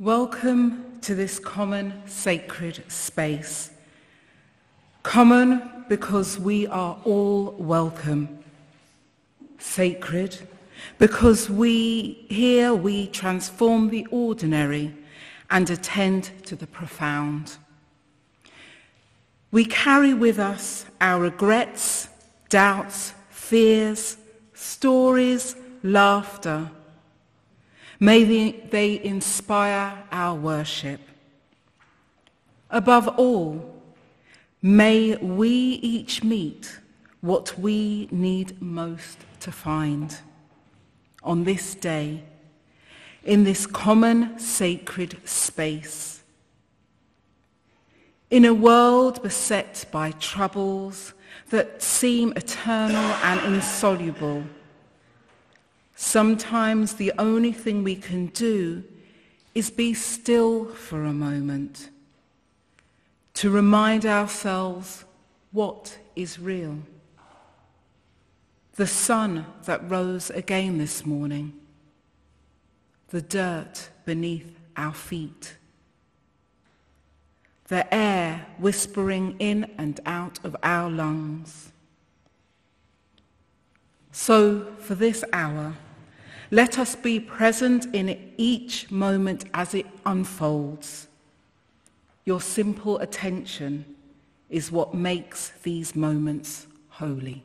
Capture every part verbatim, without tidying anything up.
Welcome to this common sacred space. Common because we are all welcome. Sacred because we here we transform the ordinary and attend to the profound. We carry with us our regrets, doubts, fears, stories, laughter. May they, they inspire our worship. Above all, may we each meet what we need most to find on this day, in this common sacred space. In a world beset by troubles that seem eternal and insoluble, sometimes the only thing we can do is be still for a moment, to remind ourselves what is real. The sun that rose again this morning, the dirt beneath our feet, the air whispering in and out of our lungs. So for this hour, let us be present in each moment as it unfolds. Your simple attention is what makes these moments holy.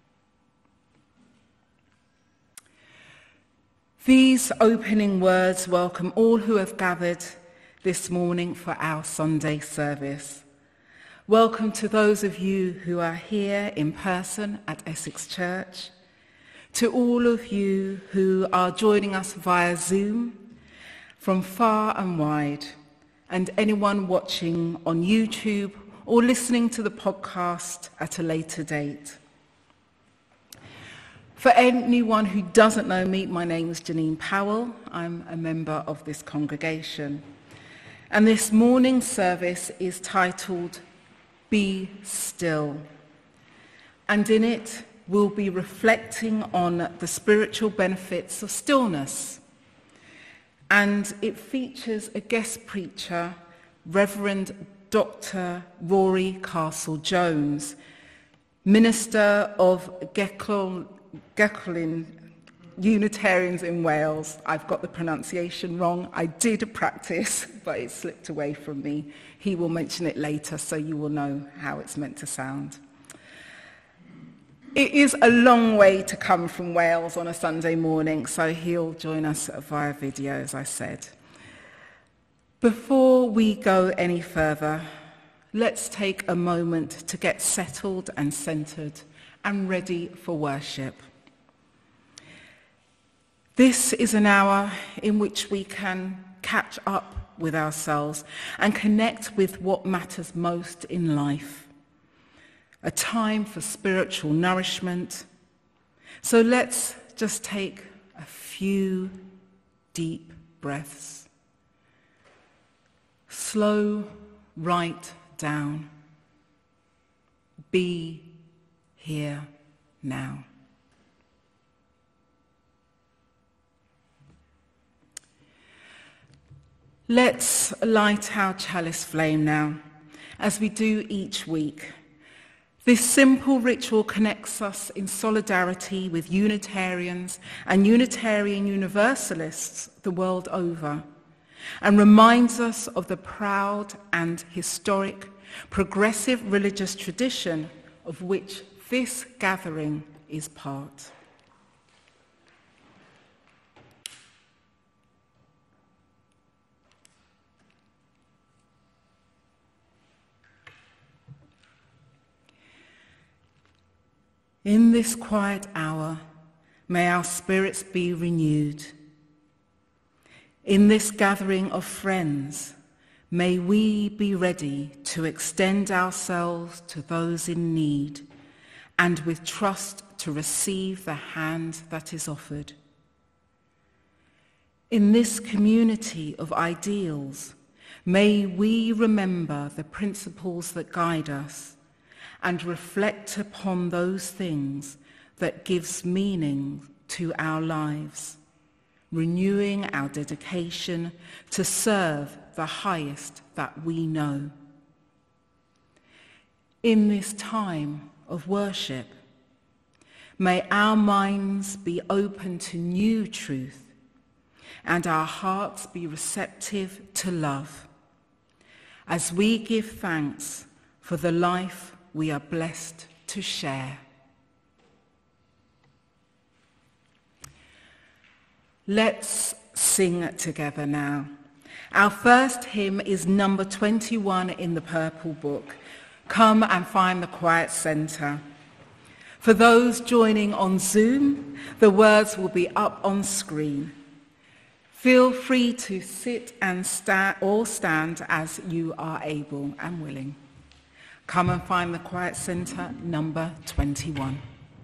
These opening words welcome all who have gathered this morning for our Sunday service. Welcome to those of you who are here in person at Essex Church, to all of you who are joining us via Zoom from far and wide, and anyone watching on YouTube or listening to the podcast at a later date. For anyone who doesn't know me, my name is Janine Powell. I'm a member of this congregation. And this morning's service is titled, Be Still. And in it, we'll be reflecting on the spiritual benefits of stillness. And it features a guest preacher, Reverend Doctor Rory Castle-Jones, minister of Geckolin Unitarians in Wales. I've got the pronunciation wrong. I did practice, but it slipped away from me. He will mention it later, so you will know how it's meant to sound. It is a long way to come from Wales on a Sunday morning, so he'll join us via video, as I said. Before we go any further, let's take a moment to get settled and centered and ready for worship. This is an hour in which we can catch up with ourselves and connect with what matters most in life. A time for spiritual nourishment. So let's just take a few deep breaths. Slow right down. Be here now. Let's light our chalice flame now, as we do each week. This simple ritual connects us in solidarity with Unitarians and Unitarian Universalists the world over, and reminds us of the proud and historic progressive religious tradition of which this gathering is part. In this quiet hour, may our spirits be renewed. In this gathering of friends, may we be ready to extend ourselves to those in need and with trust to receive the hand that is offered. In this community of ideals, may we remember the principles that guide us and reflect upon those things that gives meaning to our lives, renewing our dedication to serve the highest that we know. In this time of worship, may our minds be open to new truth and our hearts be receptive to love as we give thanks for the life we are blessed to share. Let's sing together now. Our first hymn is number twenty-one in the Purple Book, Come and Find the Quiet Centre. For those joining on Zoom, the words will be up on screen. Feel free to sit and stand or stand as you are able and willing. Come and Find the Quiet Centre, number twenty-one.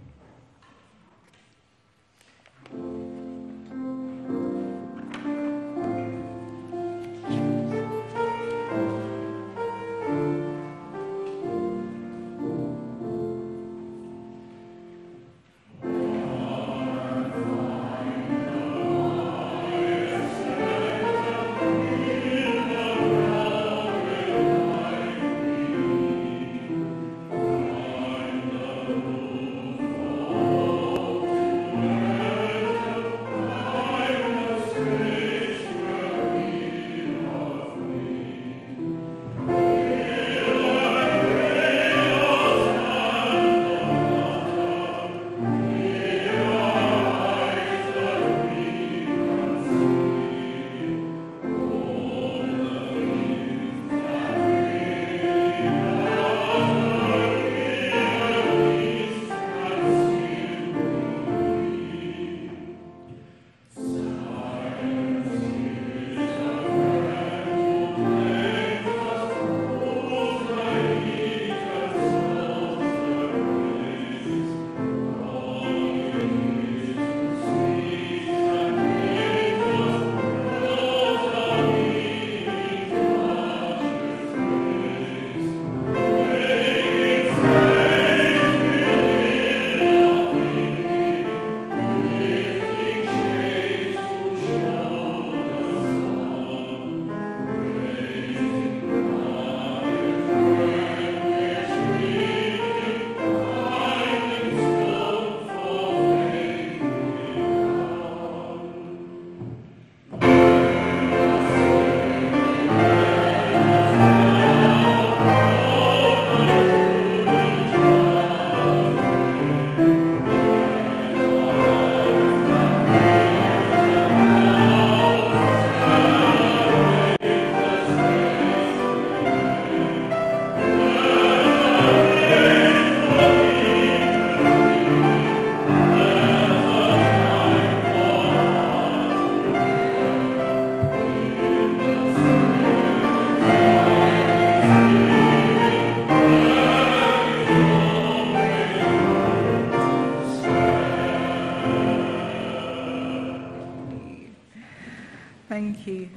Thank you.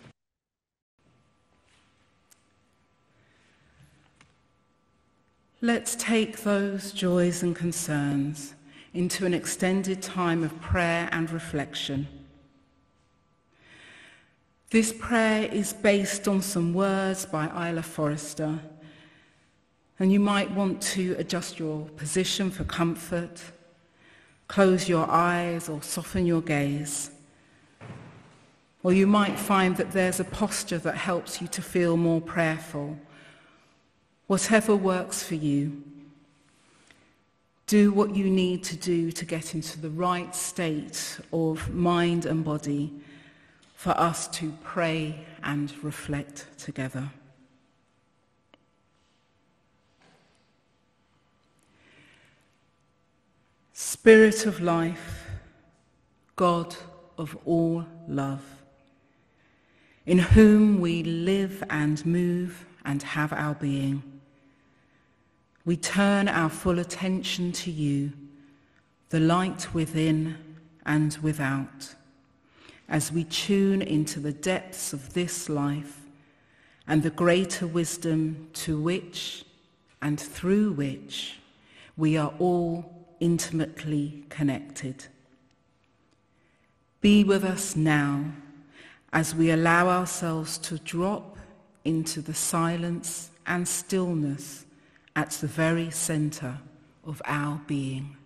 Let's take those joys and concerns into an extended time of prayer and reflection. This prayer is based on some words by Isla Forrester, and you might want to adjust your position for comfort, close your eyes or soften your gaze. Or you might find that there's a posture that helps you to feel more prayerful. Whatever works for you, do what you need to do to get into the right state of mind and body for us to pray and reflect together. Spirit of life, God of all love, in whom we live and move and have our being, we turn our full attention to you, the light within and without, as we tune into the depths of this life and the greater wisdom to which and through which we are all intimately connected. Be with us now as we allow ourselves to drop into the silence and stillness at the very centre of our being.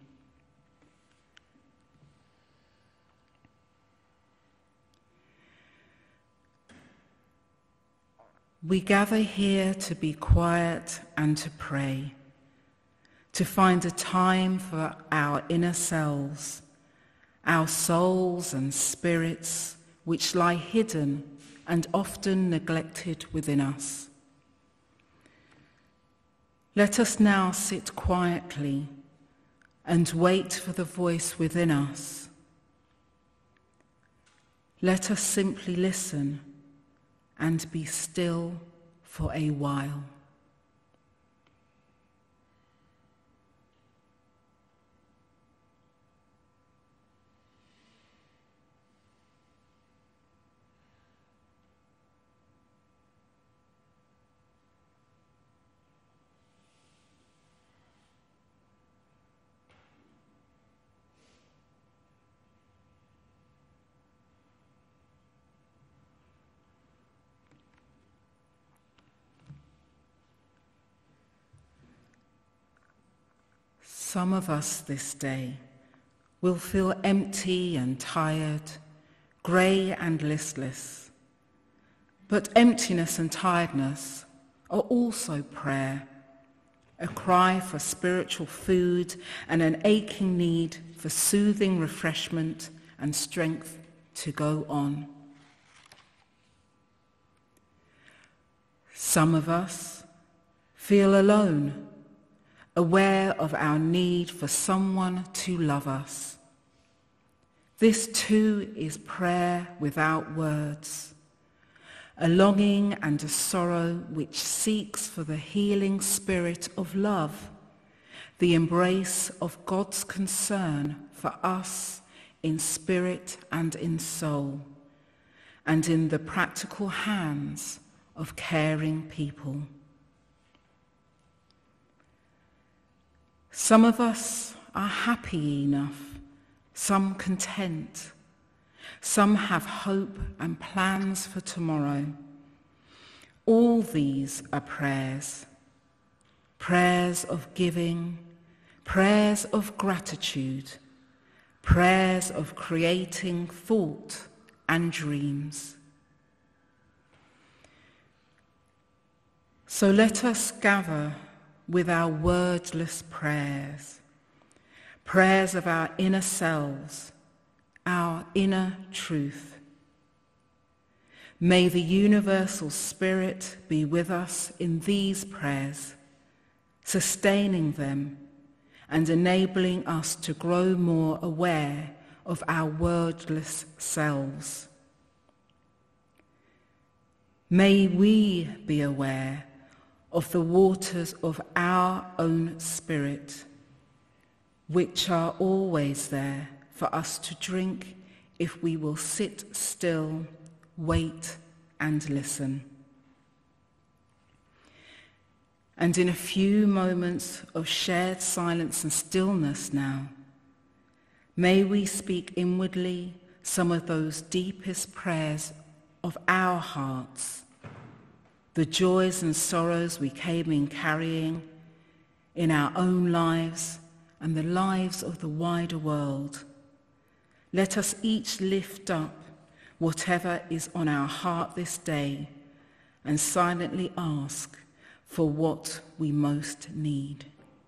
We gather here to be quiet and to pray, to find a time for our inner selves, our souls and spirits which lie hidden and often neglected within us. Let us now sit quietly and wait for the voice within us. Let us simply listen and be still for a while. Some of us this day will feel empty and tired, grey and listless. But emptiness and tiredness are also prayer, a cry for spiritual food and an aching need for soothing refreshment and strength to go on. Some of us feel alone, aware of our need for someone to love us. This too is prayer without words, a longing and a sorrow which seeks for the healing spirit of love, the embrace of God's concern for us in spirit and in soul, and in the practical hands of caring people. Some of us are happy enough, some content, some have hope and plans for tomorrow. All these are prayers, prayers of giving, prayers of gratitude, prayers of creating thought and dreams. So let us gather with our wordless prayers, prayers of our inner selves, our inner truth. May the universal spirit be with us in these prayers, sustaining them and enabling us to grow more aware of our wordless selves. May we be aware of the waters of our own spirit, which are always there for us to drink if we will sit still, wait, and listen. And in a few moments of shared silence and stillness now, may we speak inwardly some of those deepest prayers of our hearts, the joys and sorrows we came in carrying in our own lives and the lives of the wider world. Let us each lift up whatever is on our heart this day and silently ask for what we most need.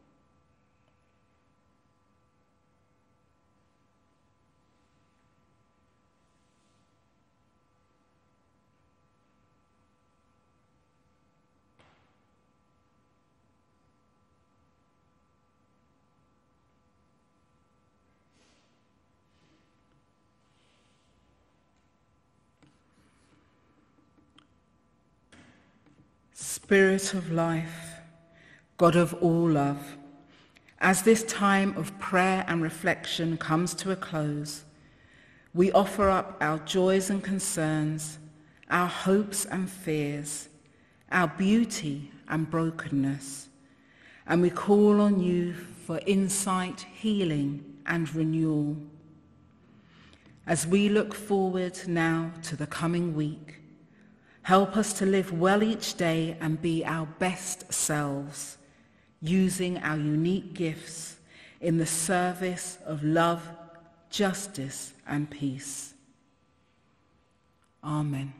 Spirit of life, God of all love, as this time of prayer and reflection comes to a close, we offer up our joys and concerns, our hopes and fears, our beauty and brokenness, and we call on you for insight, healing, and renewal. As we look forward now to the coming week, help us to live well each day and be our best selves, using our unique gifts in the service of love, justice, and peace. Amen.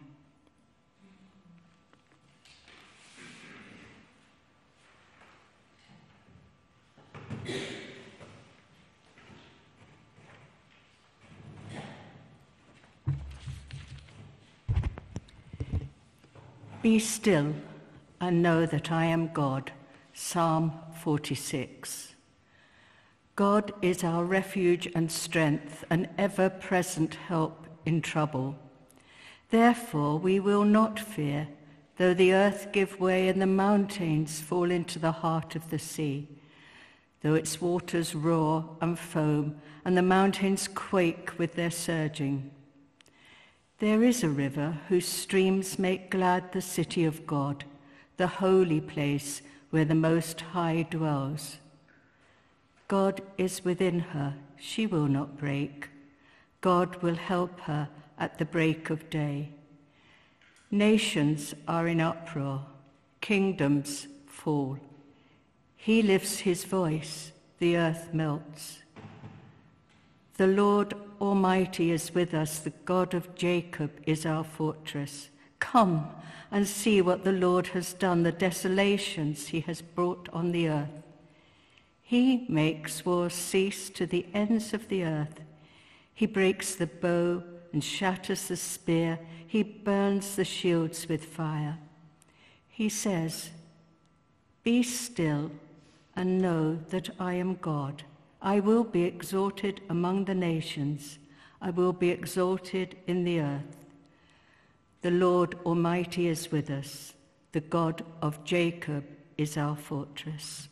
Be still and know that I am God. Psalm forty-six. God is our refuge and strength, an ever-present help in trouble. Therefore we will not fear, though the earth give way and the mountains fall into the heart of the sea, though its waters roar and foam and the mountains quake with their surging. There is a river whose streams make glad the city of God, the holy place where the Most High dwells. God is within her, she will not break. God will help her at the break of day. Nations are in uproar, kingdoms fall. He lifts his voice, the earth melts. The Lord Almighty is with us, the God of Jacob is our fortress. Come and see what the Lord has done, the desolations he has brought on the earth. He makes war cease to the ends of the earth. He breaks the bow and shatters the spear. He burns the shields with fire. He says, "Be still and know that I am God. I will be exalted among the nations. I will be exalted in the earth. The Lord Almighty is with us. The God of Jacob is our fortress."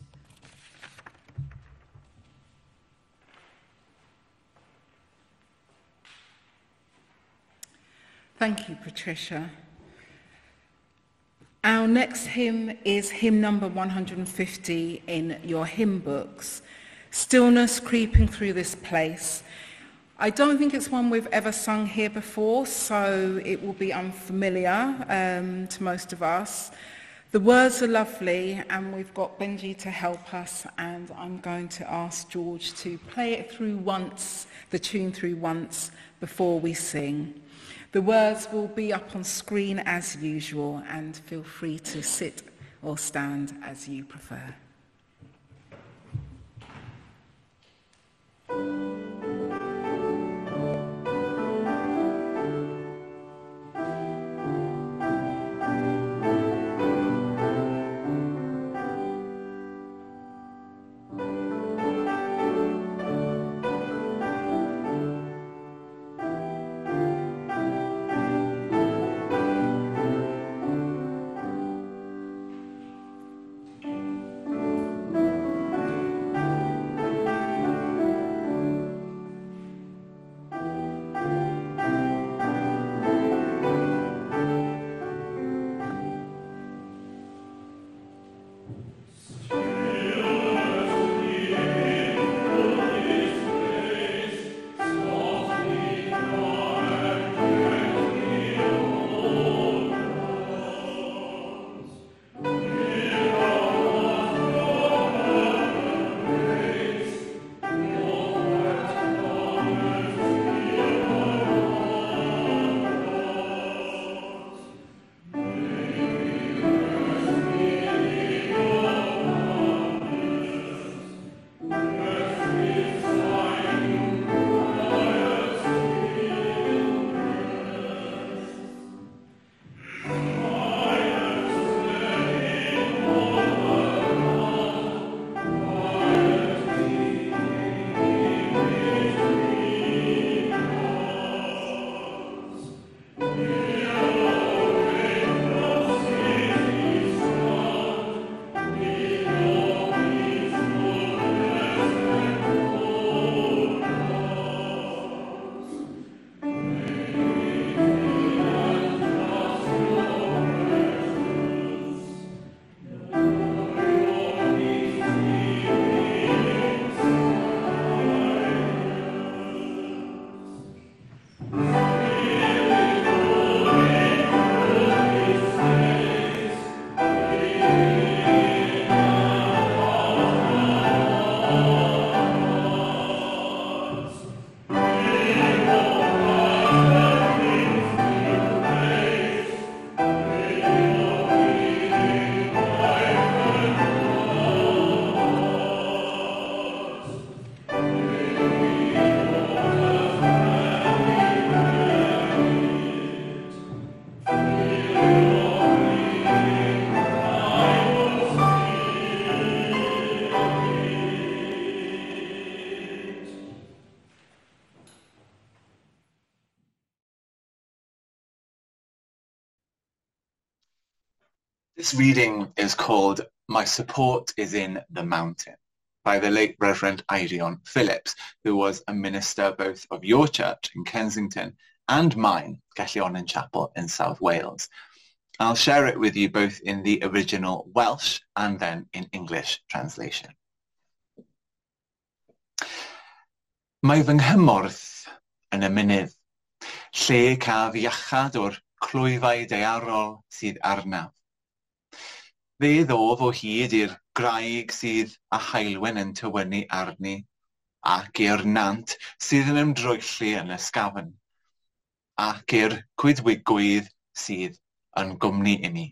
Thank you, Patricia. Our next hymn is hymn number one hundred fifty in your hymn books, Stillness Creeping Through This Place. I don't think it's one we've ever sung here before, so it will be unfamiliar um, to most of us. The words are lovely, and we've got Benji to help us, and I'm going to ask George to play it through once, the tune through once, before we sing. The words will be up on screen as usual, and feel free to sit or stand as you prefer. Thank you. This reading is called My Support is in the Mountain by the late Reverend Eirion Phillips, who was a minister both of your church in Kensington and mine, Cellion Chapel in South Wales. I'll share it with you both in the original Welsh and then in English translation. Mae fy nghymorth yn y mynydd, lle caf iachad o'r clwyfau daearol sydd arnaf. Fe ddof o hyd i'r graig sydd a haelwyn yn tywynnu arni, ac i'r nant sydd yn ymdrwyllu yn ysgafn, ac i'r coedwigwydd sydd yn gwmni i mi.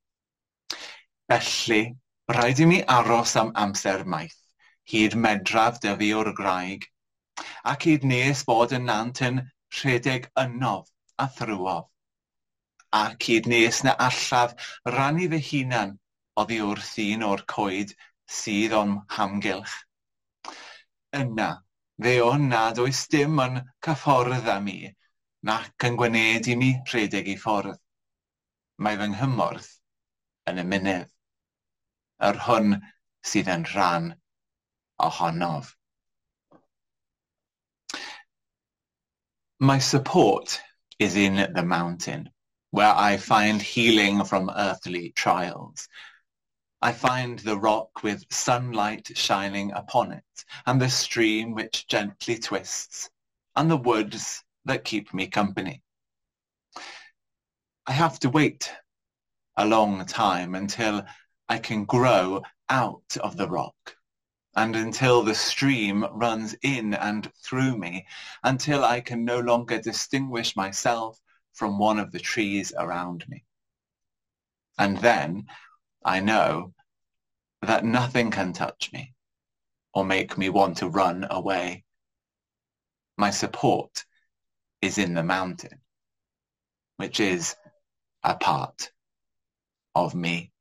Felly, rhaid i mi aros am amser maith, hyd medraf dy fi o'r graig, ac hyd nes bod y nant yn rhedeg ynof a thrwof, ac hyd nes na allaf rannu fy hunan oddi wrth un o'r coed sydd o'n hamgylch. Yna, fe o'n nad oes dim yn cyffordd am mi, nac yn gwneud i mi rhedeg i ffordd. Mae fy nghymorth yn y mynydd, yr hwn sydd yn rhan ohonof. My support is in the mountain, where I find healing from earthly trials. I find the rock with sunlight shining upon it, and the stream which gently twists, and the woods that keep me company. I have to wait a long time until I can grow out of the rock, and until the stream runs in and through me, until I can no longer distinguish myself from one of the trees around me. And then I know that nothing can touch me or make me want to run away. My support is in the mountain, which is a part of me.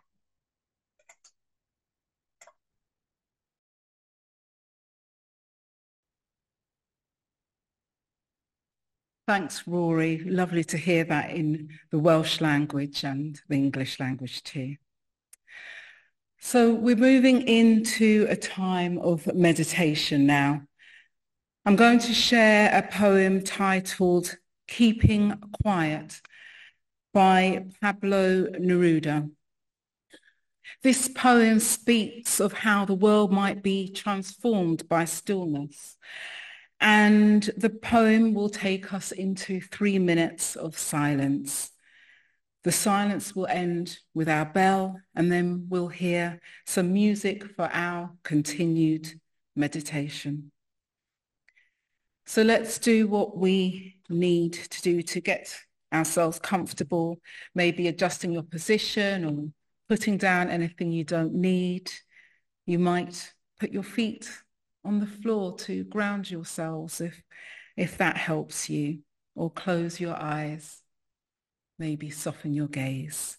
Thanks, Rory. Lovely to hear that in the Welsh language and the English language too. So we're moving into a time of meditation now. I'm going to share a poem titled Keeping Quiet by Pablo Neruda. This poem speaks of how the world might be transformed by stillness. And the poem will take us into three minutes of silence. The silence will end with our bell, and then we'll hear some music for our continued meditation. So let's do what we need to do to get ourselves comfortable, maybe adjusting your position or putting down anything you don't need. You might put your feet on the floor to ground yourselves if, if that helps you, or close your eyes, maybe soften your gaze.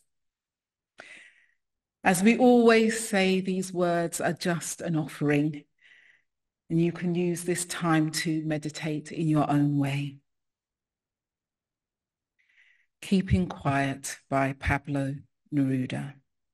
As we always say, these words are just an offering, and you can use this time to meditate in your own way. Keeping Quiet by Pablo Neruda.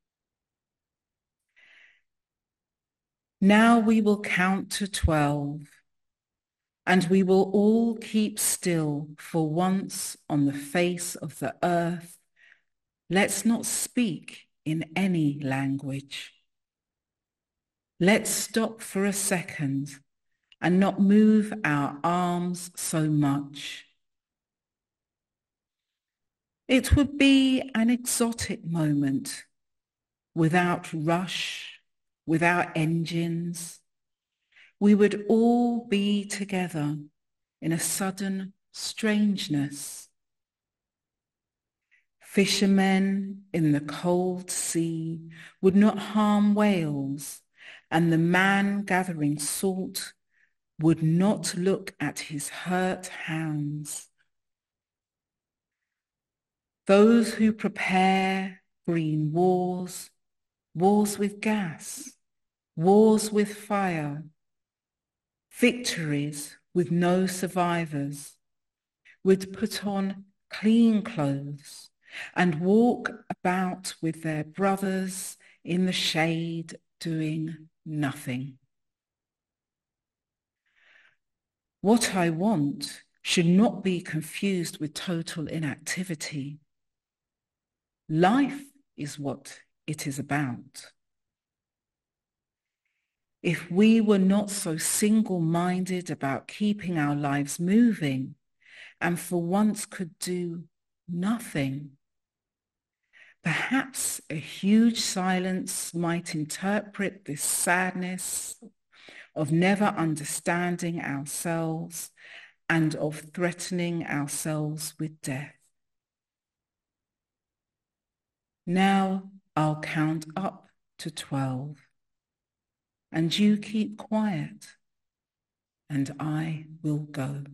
Now we will count to twelve, and we will all keep still for once on the face of the earth. Let's not speak in any language. Let's stop for a second and not move our arms so much. It would be an exotic moment, without rush, without engines. We would all be together in a sudden strangeness. Fishermen in the cold sea would not harm whales, and the man gathering salt would not look at his hurt hands. Those who prepare green wars, wars with gas, wars with fire, victories with no survivors, would put on clean clothes and walk about with their brothers in the shade doing nothing. What I want should not be confused with total inactivity. Life is what it is about. If we were not so single-minded about keeping our lives moving and for once could do nothing, perhaps a huge silence might interpret this sadness of never understanding ourselves and of threatening ourselves with death. Now I'll count up to twelve, and you keep quiet, and I will go.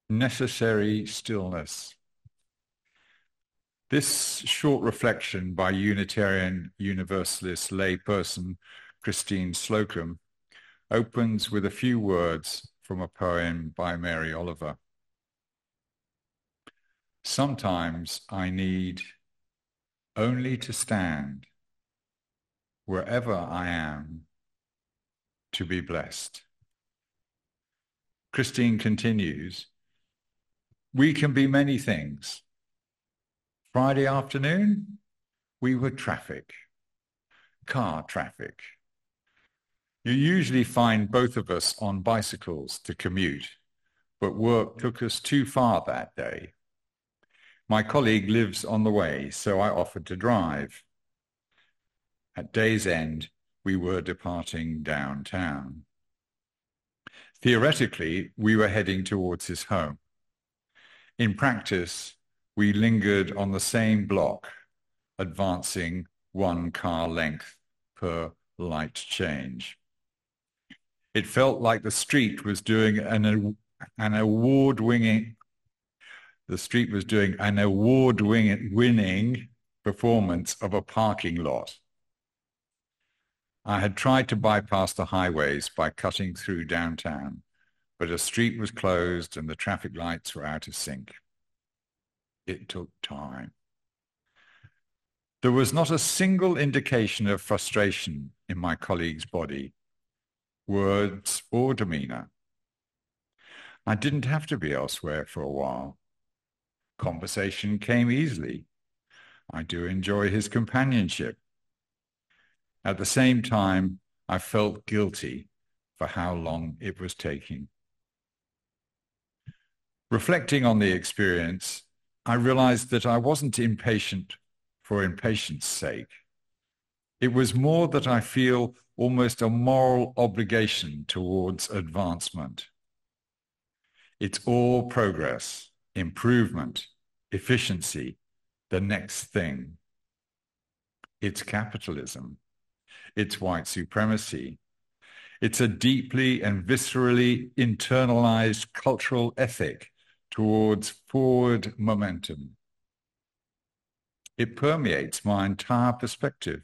Necessary stillness. This short reflection by Unitarian Universalist layperson Christine Slocum opens with a few words from a poem by Mary Oliver. Sometimes I need only to stand wherever I am to be blessed. Christine continues, we can be many things. Friday afternoon, we were traffic, car traffic. You usually find both of us on bicycles to commute, but work took us too far that day. My colleague lives on the way, so I offered to drive. At day's end, we were departing downtown. Theoretically, we were heading towards his home. In practice, we lingered on the same block, advancing one car length per light change. It felt like the street was doing an, an award-winning the street was doing an award-winning performance of a parking lot. I had tried to bypass the highways by cutting through downtown, but a street was closed and the traffic lights were out of sync. It took time. There was not a single indication of frustration in my colleague's body, words or demeanor. I didn't have to be elsewhere for a while. Conversation came easily. I do enjoy his companionship. At the same time, I felt guilty for how long it was taking. Reflecting on the experience, I realized that I wasn't impatient for impatience' sake. It was more that I feel almost a moral obligation towards advancement. It's all progress, improvement, efficiency, the next thing. It's capitalism. It's white supremacy. It's a deeply and viscerally internalized cultural ethic towards forward momentum. It permeates my entire perspective.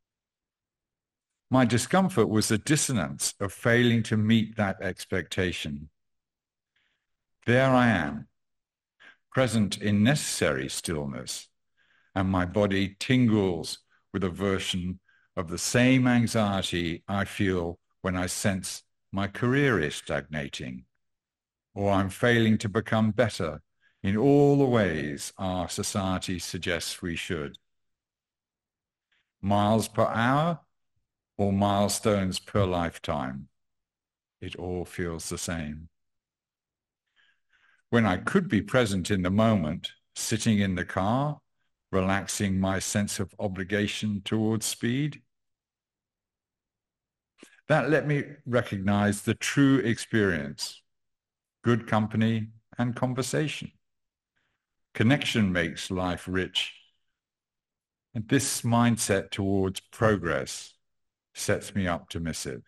My discomfort was the dissonance of failing to meet that expectation. There I am, present in necessary stillness, and my body tingles with a version of the same anxiety I feel when I sense my career is stagnating, or I'm failing to become better in all the ways our society suggests we should. Miles per hour or milestones per lifetime, it all feels the same. When I could be present in the moment, sitting in the car, relaxing my sense of obligation towards speed, that let me recognize the true experience, good company and conversation. Connection makes life rich, and this mindset towards progress sets me up to miss it.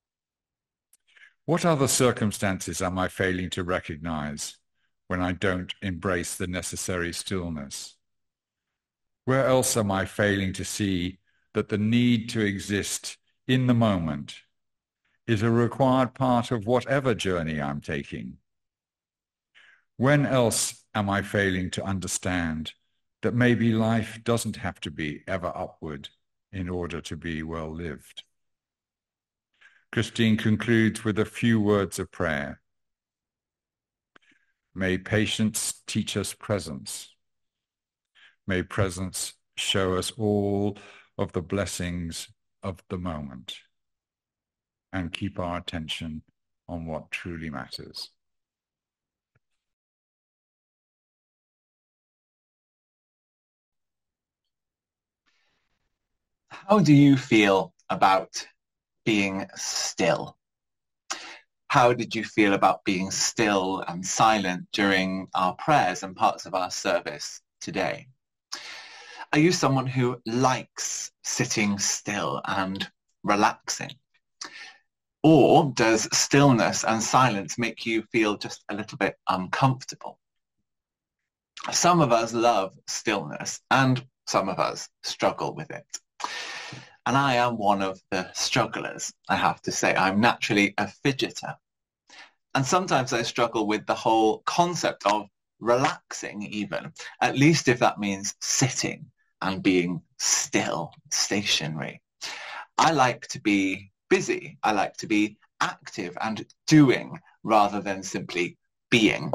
What other circumstances am I failing to recognize when I don't embrace the necessary stillness? Where else am I failing to see that the need to exist in the moment is a required part of whatever journey I'm taking? When else am I failing to understand that maybe life doesn't have to be ever upward in order to be well lived? Christine concludes with a few words of prayer. May patience teach us presence. May presence show us all of the blessings of the moment and keep our attention on what truly matters. How do you feel about being still? How did you feel about being still and silent during our prayers and parts of our service today? Are you someone who likes sitting still and relaxing? Or does stillness and silence make you feel just a little bit uncomfortable? Some of us love stillness and some of us struggle with it. And I am one of the strugglers, I have to say. I'm naturally a fidgeter. And sometimes I struggle with the whole concept of relaxing even, at least if that means sitting and being still, stationary. I like to be busy. I like to be active and doing rather than simply being.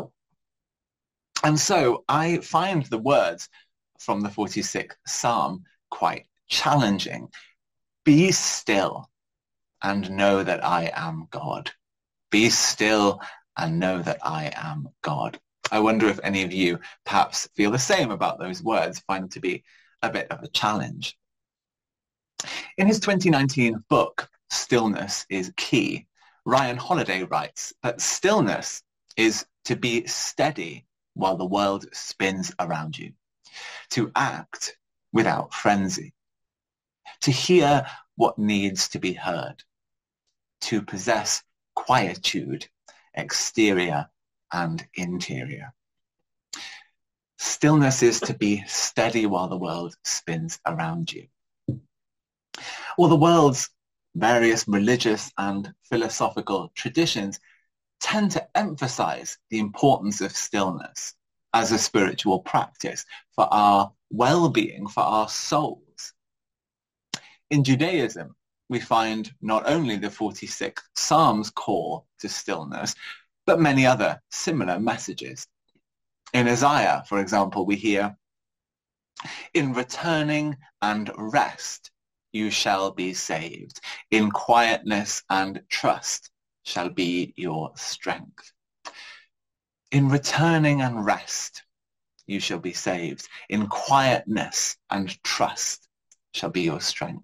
And so I find the words from the forty-sixth Psalm quite challenging. Be still and know that I am God. Be still and know that I am God. I wonder if any of you perhaps feel the same about those words, find them to be a bit of a challenge. In his twenty nineteen book, Stillness is Key, Ryan Holiday writes that stillness is to be steady while the world spins around you, to act without frenzy, to hear what needs to be heard, to possess quietude, exterior and interior. Stillness is to be steady while the world spins around you. Well, the world's various religious and philosophical traditions tend to emphasize the importance of stillness as a spiritual practice for our well-being, for our souls. In Judaism, we find not only the forty-sixth Psalm's call to stillness, but many other similar messages. In Isaiah, for example, we hear, "In returning and rest you shall be saved. In quietness and trust shall be your strength." In returning and rest you shall be saved. In quietness and trust shall be your strength.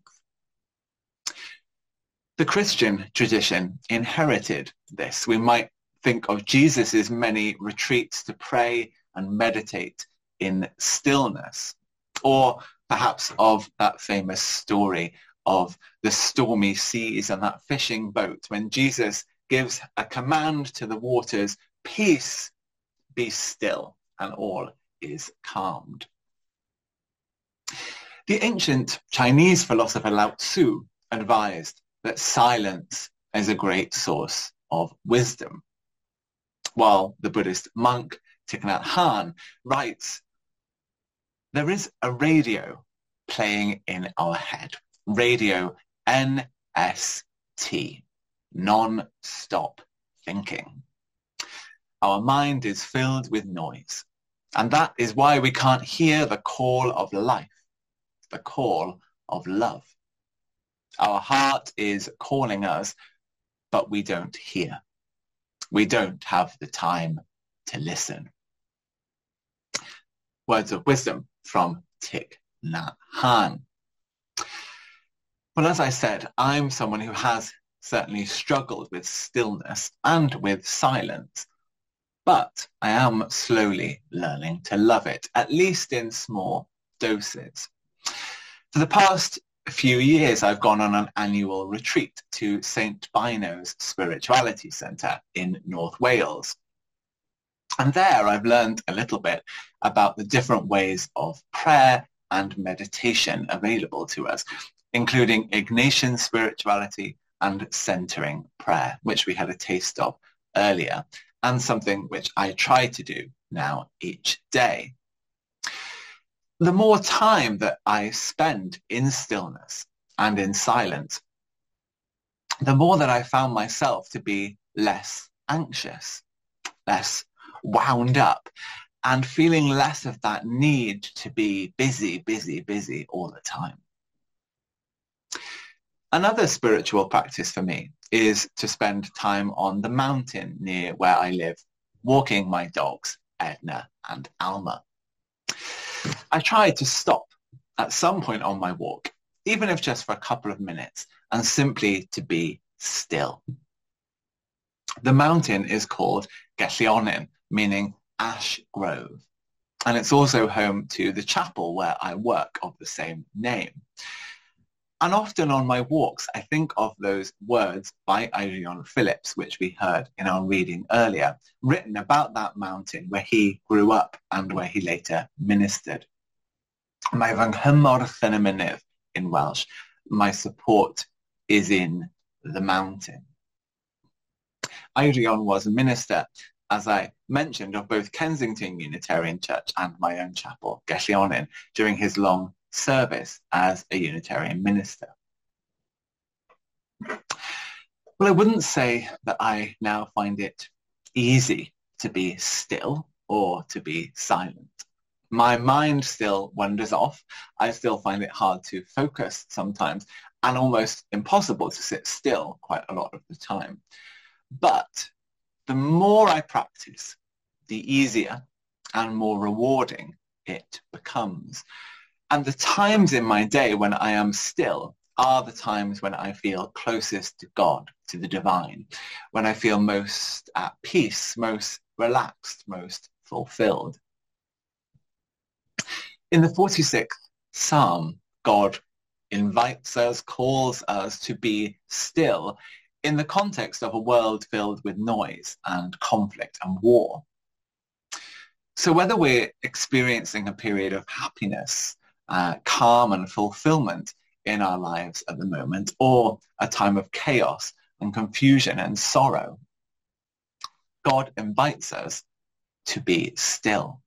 The Christian tradition inherited this. We might think of Jesus's many retreats to pray and meditate in stillness, or perhaps of that famous story of the stormy seas and that fishing boat when Jesus gives a command to the waters, "Peace, be still," and all is calmed. The ancient Chinese philosopher Lao Tzu advised that silence is a great source of wisdom, while the Buddhist monk Thich Nhat Hanh writes, "There is a radio playing in our head, radio N S T, non-stop thinking. Our mind is filled with noise, and that is why we can't hear the call of life, the call of love. Our heart is calling us, but we don't hear. We don't have the time to listen." Words of wisdom from Thich Nhat Hanh. Well, as I said, I'm someone who has certainly struggled with stillness and with silence, but I am slowly learning to love it, at least in small doses. For the past few years, I've gone on an annual retreat to Saint Bino's Spirituality Centre in North Wales. And there I've learned a little bit about the different ways of prayer and meditation available to us, including Ignatian spirituality and centering prayer, which we had a taste of earlier, and something which I try to do now each day. The more time that I spend in stillness and in silence, the more that I found myself to be less anxious, less wound up, and feeling less of that need to be busy, busy, busy all the time. Another spiritual practice for me is to spend time on the mountain near where I live, walking my dogs, Edna and Alma. I try to stop at some point on my walk, even if just for a couple of minutes, and simply to be still. The mountain is called Gellionin, meaning ash grove, and it's also home to the chapel where I work of the same name. And often on my walks, I think of those words by Adrian Phillips, which we heard in our reading earlier, written about that mountain where he grew up and where he later ministered. Mae fy nghymorth yn y mynydd in Welsh. My support is in the mountain. Adrian was a minister, as I mentioned, of both Kensington Unitarian Church and my own chapel, Gelleonin, during his long service as a Unitarian minister. Well, I wouldn't say that I now find it easy to be still or to be silent. My mind still wanders off. I still find it hard to focus sometimes and almost impossible to sit still quite a lot of the time. But the more I practice, the easier and more rewarding it becomes. And the times in my day when I am still are the times when I feel closest to God, to the divine, when I feel most at peace, most relaxed, most fulfilled. In the forty-sixth Psalm, God invites us, calls us to be still in the context of a world filled with noise and conflict and war. So whether we're experiencing a period of happiness, uh, calm and fulfillment in our lives at the moment, or a time of chaos and confusion and sorrow, God invites us to be still.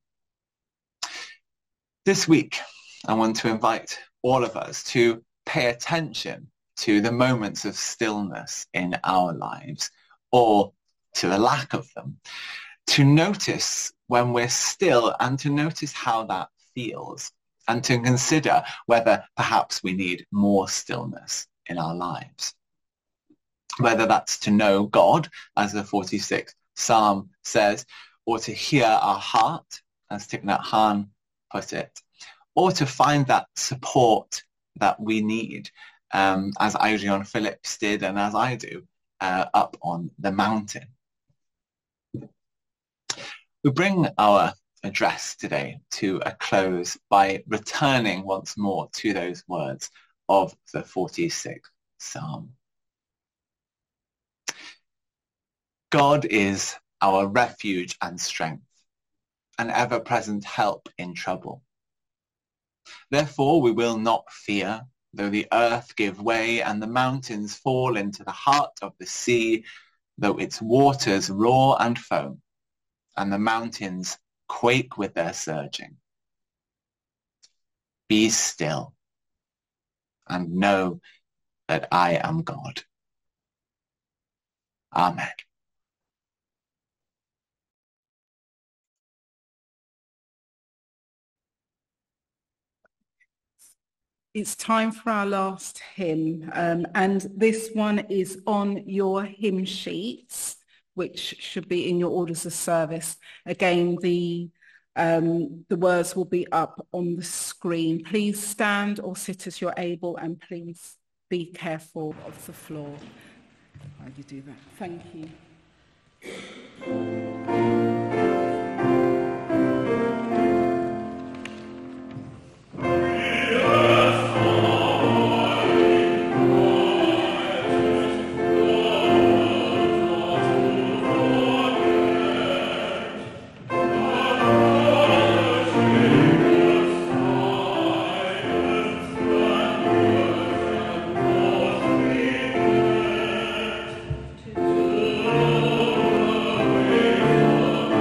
This week, I want to invite all of us to pay attention to the moments of stillness in our lives, or to the lack of them, to notice when we're still and to notice how that feels, and to consider whether perhaps we need more stillness in our lives. Whether that's to know God, as the forty-sixth Psalm says, or to hear our heart, as Thich Nhat Hanh put it, or to find that support that we need, um, as Adrian Phillips did and as I do, uh, up on the mountain. We bring our address today to a close by returning once more to those words of the forty-sixth Psalm. God is our refuge and strength, an ever-present help in trouble. Therefore we will not fear, though the earth give way and the mountains fall into the heart of the sea, though its waters roar and foam, and the mountains quake with their surging. Be still and know that I am God. Amen. It's time for our last hymn, um, and this one is on your hymn sheets, which should be in your orders of service. Again, the, um, the words will be up on the screen. Please stand or sit as you're able, and please be careful of the floor while you do that. Thank you. To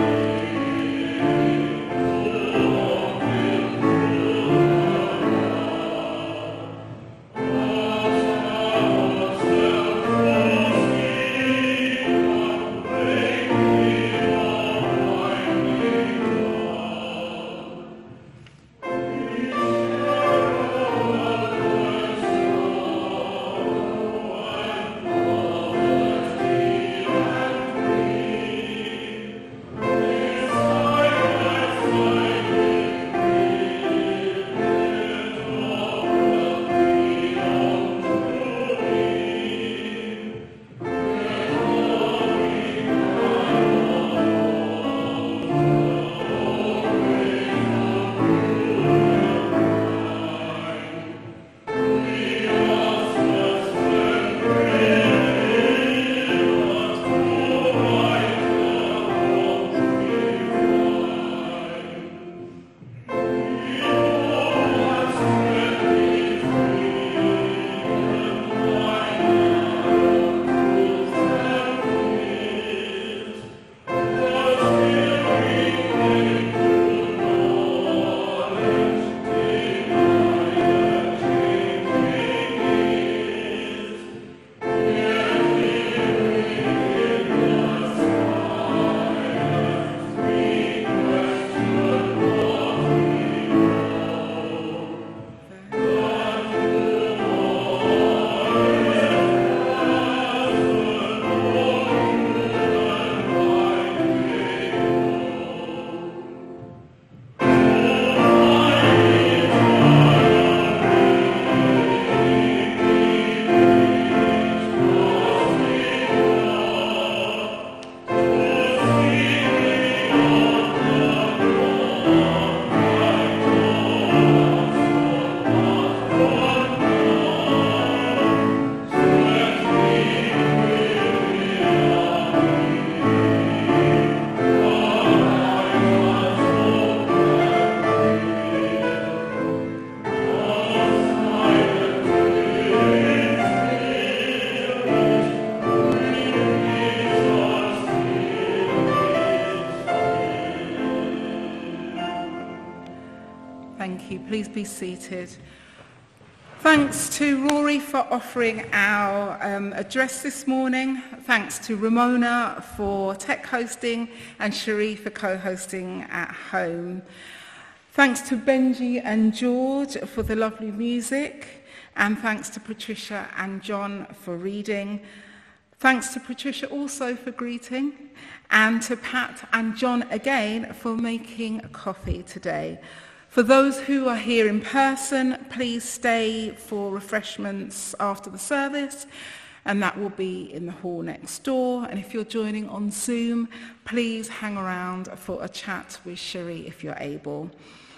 Thank you. Please be seated. Thanks to Rory for offering our um, address this morning. Thanks to Ramona for tech hosting and Cherie for co-hosting at home. Thanks to Benji and George for the lovely music. And thanks to Patricia and John for reading. Thanks to Patricia also for greeting. And to Pat and John again for making coffee today. For those who are here in person, please stay for refreshments after the service, and that will be in the hall next door. And if you're joining on Zoom, please hang around for a chat with Cherie if you're able.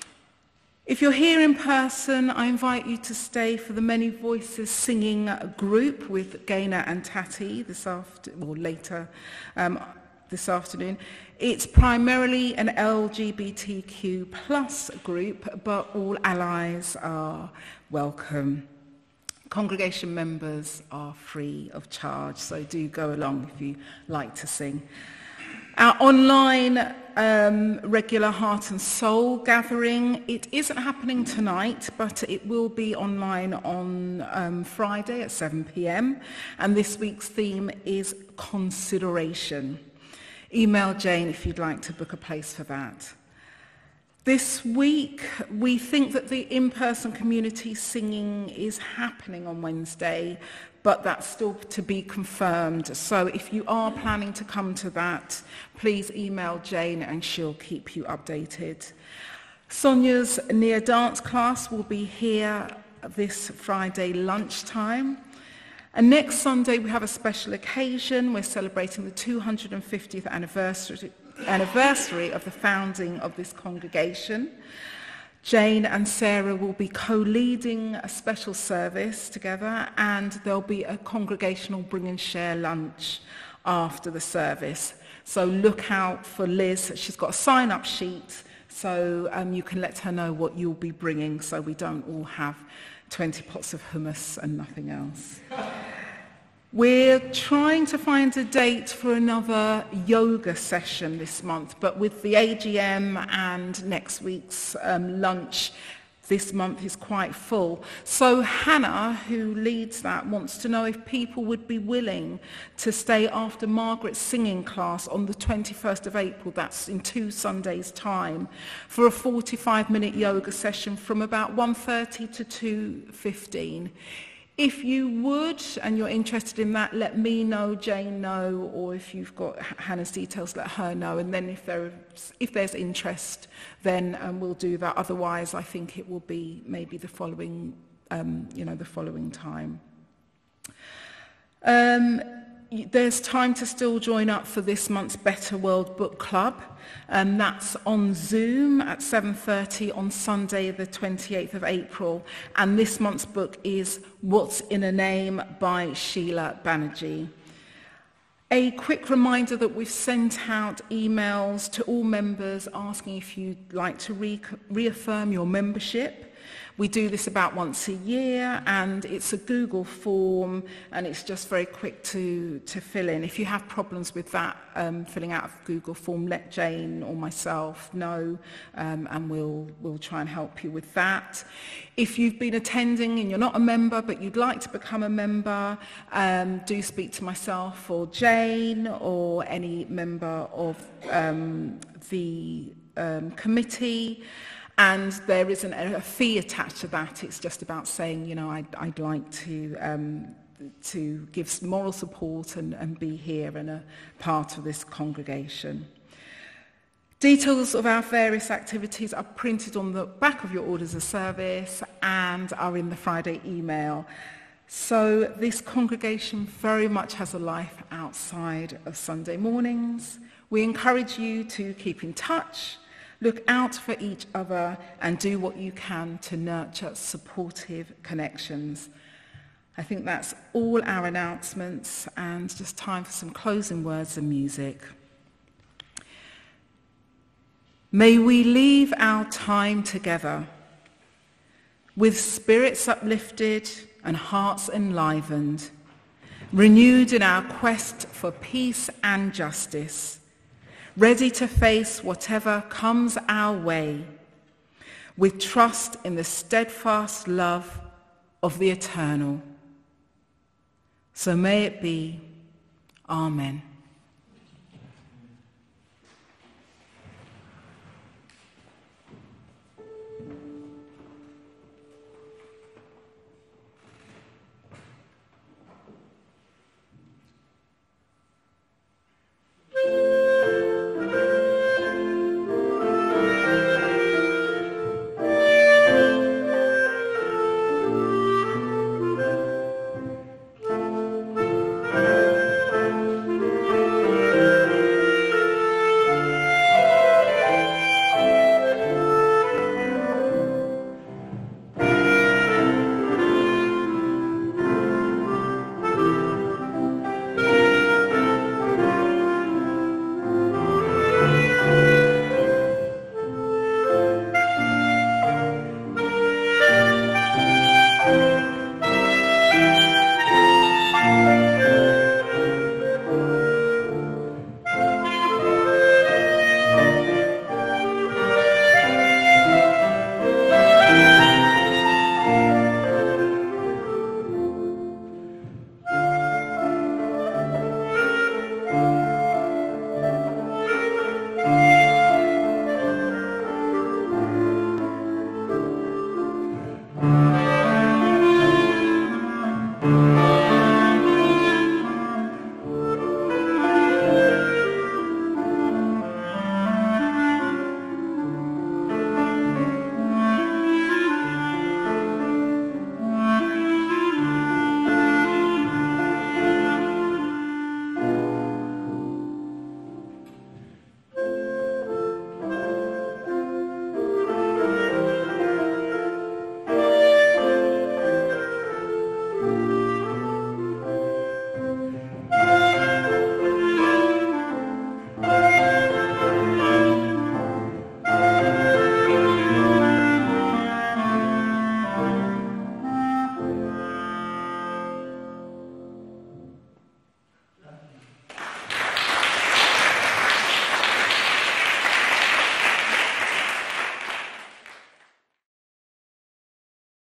If you're here in person, I invite you to stay for the Many Voices singing group with Gaynor and Tati this after or later um, this afternoon. It's primarily an L G B T Q plus group, but all allies are welcome. Congregation members are free of charge, so do go along if you like to sing. Our online um, regular Heart and Soul gathering, it isn't happening tonight, but it will be online on um, Friday at seven p.m. And this week's theme is consideration. Email Jane if you'd like to book a place for that. This week, we think that the in-person community singing is happening on Wednesday, but that's still to be confirmed. So if you are planning to come to that, please email Jane and she'll keep you updated. Sonia's Near Dance class will be here this Friday lunchtime. And next Sunday we have a special occasion. We're celebrating the two hundred fiftieth anniversary, anniversary of the founding of this congregation. Jane and Sarah will be co-leading a special service together, and there'll be a congregational bring and share lunch after the service. So look out for Liz. She's got a sign-up sheet, so um, you can let her know what you'll be bringing so we don't all have twenty pots of hummus and nothing else. We're trying to find a date for another yoga session this month, but with the A G M and next week's um, lunch, this month is quite full. So Hannah, who leads that, wants to know if people would be willing to stay after Margaret's singing class on the twenty-first of April, that's in two Sundays' time, for a forty-five minute yoga session from about one thirty to two fifteen. If you would, and you're interested in that, let me know, Jane know, or if you've got Hannah's details, let her know. And then if, there, if there's interest, then um, we'll do that. Otherwise, I think it will be maybe the following, um, you know, the following time. Um, there's time to still join up for this month's Better World Book Club. And that's on Zoom at seven thirty on Sunday, the twenty-eighth of April. And this month's book is What's in a Name by Sheila Banerjee. A quick reminder that we've sent out emails to all members asking if you'd like to re- reaffirm your membership. We do this about once a year, and it's a Google form, and it's just very quick to, to fill in. If you have problems with that, um, filling out a Google form, let Jane or myself know, um, and we'll, we'll try and help you with that. If you've been attending and you're not a member, but you'd like to become a member, um, do speak to myself or Jane or any member of um, the um, committee. And there isn't a fee attached to that. It's just about saying, you know, I'd, I'd like to um, to give moral support and, and be here and a part of this congregation. Details of our various activities are printed on the back of your orders of service and are in the Friday email. So this congregation very much has a life outside of Sunday mornings. We encourage you to keep in touch, look out for each other, and do what you can to nurture supportive connections. I think that's all our announcements, and just time for some closing words and music. May we leave our time together with spirits uplifted and hearts enlivened, renewed in our quest for peace and justice, ready to face whatever comes our way, with trust in the steadfast love of the eternal. So may it be. Amen.